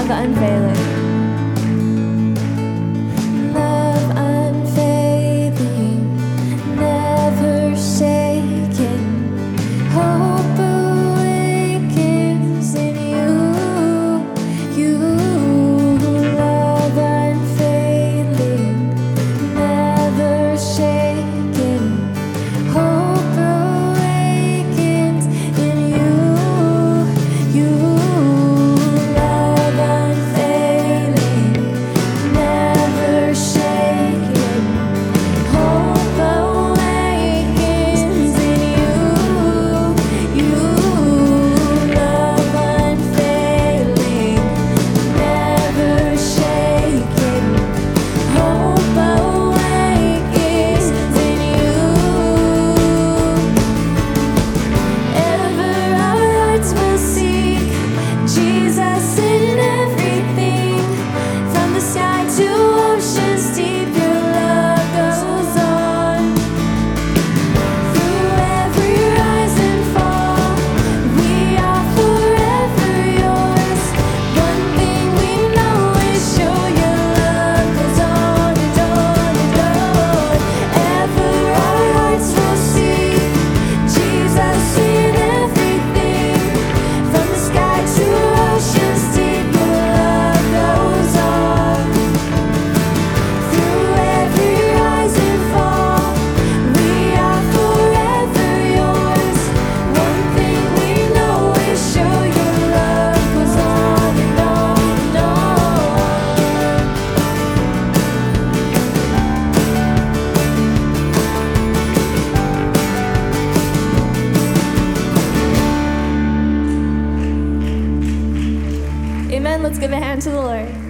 love unfailing. Love unfailing, never shaken. Hope awakens in you. You love unfailing, never shaken. Hope awakens in you. You love unfailing, never shaken. Hope awakens in you. You love unfailing, never shaken. Hope awakens in you. Ever our hearts will seek Jesus in everything. From the sky to oceans deep, your love goes on. Through every rise and fall, we are forever yours. One thing we know is sure, your love goes on and on and on. Ever our hearts will seek Jesus in everything. From the sky to oceans deep, your love goes on. Through every rise and fall, we are forever yours. One thing we know is sure, your love goes on and on and on. Amen. Let's give a hand to the Lord.